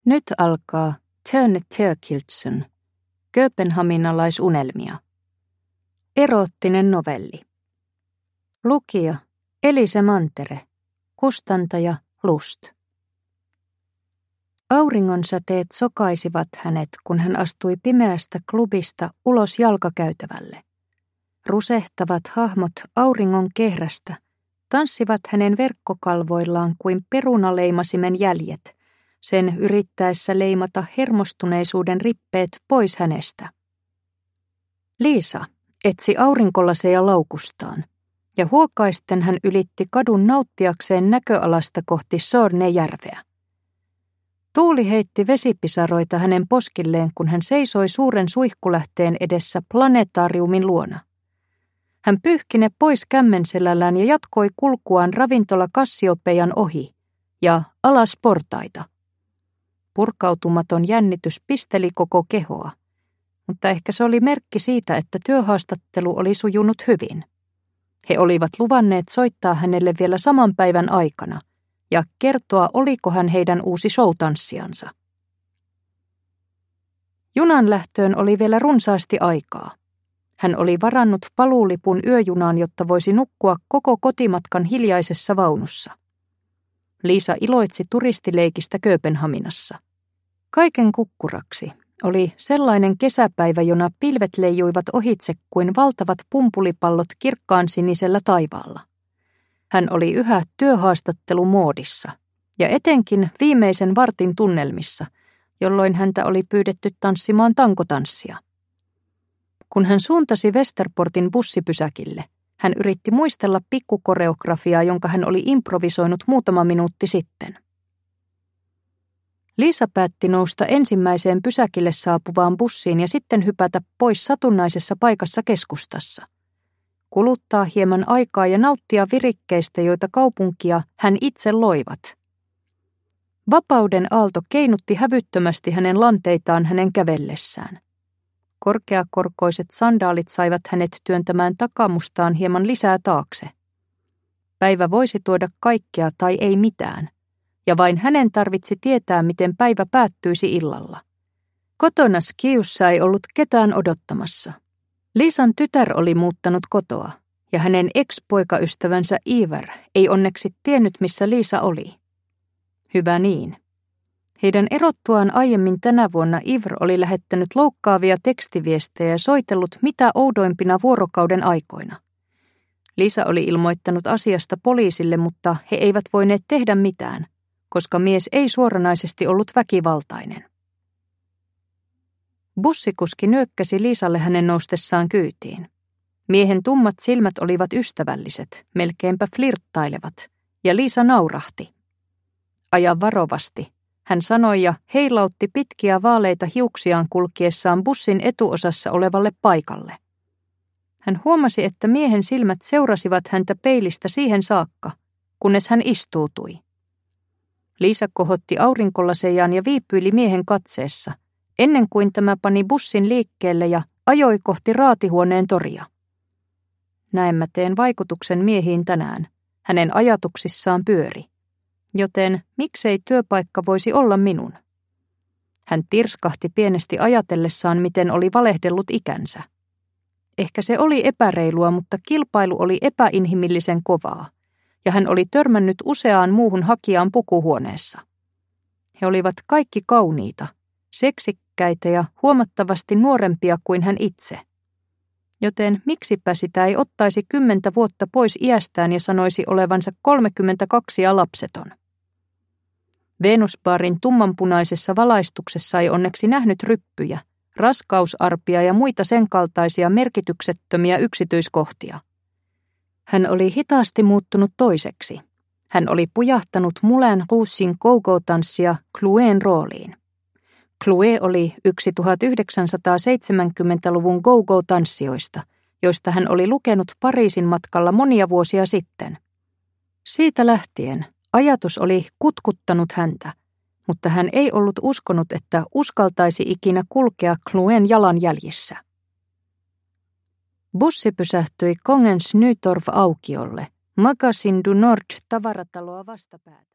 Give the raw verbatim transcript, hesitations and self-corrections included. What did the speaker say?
Nyt alkaa Tjörne Tjörkildsen, kööpenhaminalaisunelmia. Eroottinen novelli. Lukija Elise Mantere, kustantaja Lust. Auringonsäteet sokaisivat hänet, kun hän astui pimeästä klubista ulos jalkakäytävälle. Rusehtavat hahmot auringon kehrästä tanssivat hänen verkkokalvoillaan kuin perunaleimaisimen jäljet, sen yrittäessä leimata hermostuneisuuden rippeet pois hänestä. Liisa etsi aurinkolaseja laukustaan, ja huokaisten hän ylitti kadun nauttiakseen näköalasta kohti Sornejärveä. Tuuli heitti vesipisaroita hänen poskilleen, kun hän seisoi suuren suihkulähteen edessä planetaariumin luona. Hän pyyhki ne pois kämmenselällään ja jatkoi kulkuaan ravintola Kassiopeian ohi ja alas portaita. Purkautumaton jännitys pisteli koko kehoa, mutta ehkä se oli merkki siitä, että työhaastattelu oli sujunut hyvin. He olivat luvanneet soittaa hänelle vielä saman päivän aikana ja kertoa, oliko hän heidän uusi showtanssijansa. Junan lähtöön oli vielä runsaasti aikaa. Hän oli varannut paluulipun yöjunaan, jotta voisi nukkua koko kotimatkan hiljaisessa vaunussa. Liisa iloitsi turistileikistä Kööpenhaminassa. Kaiken kukkuraksi oli sellainen kesäpäivä, jona pilvet leijuivat ohitse kuin valtavat pumpulipallot kirkkaan sinisellä taivaalla. Hän oli yhä työhaastattelumoodissa ja etenkin viimeisen vartin tunnelmissa, jolloin häntä oli pyydetty tanssimaan tankotanssia. Kun hän suuntasi Westerportin bussipysäkille, hän yritti muistella pikkukoreografiaa, jonka hän oli improvisoinut muutama minuutti sitten. Liisa päätti nousta ensimmäiseen pysäkille saapuvaan bussiin ja sitten hypätä pois satunnaisessa paikassa keskustassa. Kuluttaa hieman aikaa ja nauttia virikkeistä, joita kaupunkia hän itse loivat. Vapauden aalto keinutti hävyttömästi hänen lanteitaan hänen kävellessään. Korkeakorkoiset sandaalit saivat hänet työntämään takamustaan hieman lisää taakse. Päivä voisi tuoda kaikkea tai ei mitään, ja vain hänen tarvitsi tietää, miten päivä päättyisi illalla. Kotona Skiussa ei ollut ketään odottamassa. Liisan tytär oli muuttanut kotoa, ja hänen ex-poikaystävänsä Ivar ei onneksi tiennyt, missä Liisa oli. Hyvä niin. Heidän erottuaan aiemmin tänä vuonna Ivr oli lähettänyt loukkaavia tekstiviestejä ja soitellut mitä oudoimpina vuorokauden aikoina. Liisa oli ilmoittanut asiasta poliisille, mutta he eivät voineet tehdä mitään, koska mies ei suoranaisesti ollut väkivaltainen. Bussikuski nyökkäsi Liisalle hänen noustessaan kyytiin. Miehen tummat silmät olivat ystävälliset, melkeinpä flirttailevat, ja Liisa naurahti. Aja varovasti, hän sanoi ja heilautti pitkiä vaaleita hiuksiaan kulkiessaan bussin etuosassa olevalle paikalle. Hän huomasi, että miehen silmät seurasivat häntä peilistä siihen saakka, kunnes hän istuutui. Liisa kohotti aurinkolasejaan ja viipyili miehen katseessa, ennen kuin tämä pani bussin liikkeelle ja ajoi kohti raatihuoneen toria. Näin mä teen vaikutuksen miehiin tänään, hänen ajatuksissaan pyöri. Joten miksei työpaikka voisi olla minun? Hän tirskahti pienesti ajatellessaan, miten oli valehdellut ikänsä. Ehkä se oli epäreilua, mutta kilpailu oli epäinhimillisen kovaa, ja hän oli törmännyt useaan muuhun hakijaan pukuhuoneessa. He olivat kaikki kauniita, seksikkäitä ja huomattavasti nuorempia kuin hän itse. Joten miksipä sitä ei ottaisi kymmentä vuotta pois iästään ja sanoisi olevansa kolmekymmentäkaksi ja lapseton. Venusbaarin tummanpunaisessa valaistuksessa ei onneksi nähnyt ryppyjä, raskausarpia ja muita sen kaltaisia merkityksettömiä yksityiskohtia. Hän oli hitaasti muuttunut toiseksi. Hän oli pujahtanut Moulin Rougein go-go-tanssia Chloén rooliin. Chloé oli yksi tuhatyhdeksänsataaseitsemänkymmentäluvun go-go-tanssijoista, joista hän oli lukenut Pariisin matkalla monia vuosia sitten. Siitä lähtien ajatus oli kutkuttanut häntä, mutta hän ei ollut uskonut, että uskaltaisi ikinä kulkea Chloén jalanjäljissä. Bussi pysähtyi Kongens Nytorv aukiolle, Magasin du Nord tavarataloa vastapäätä.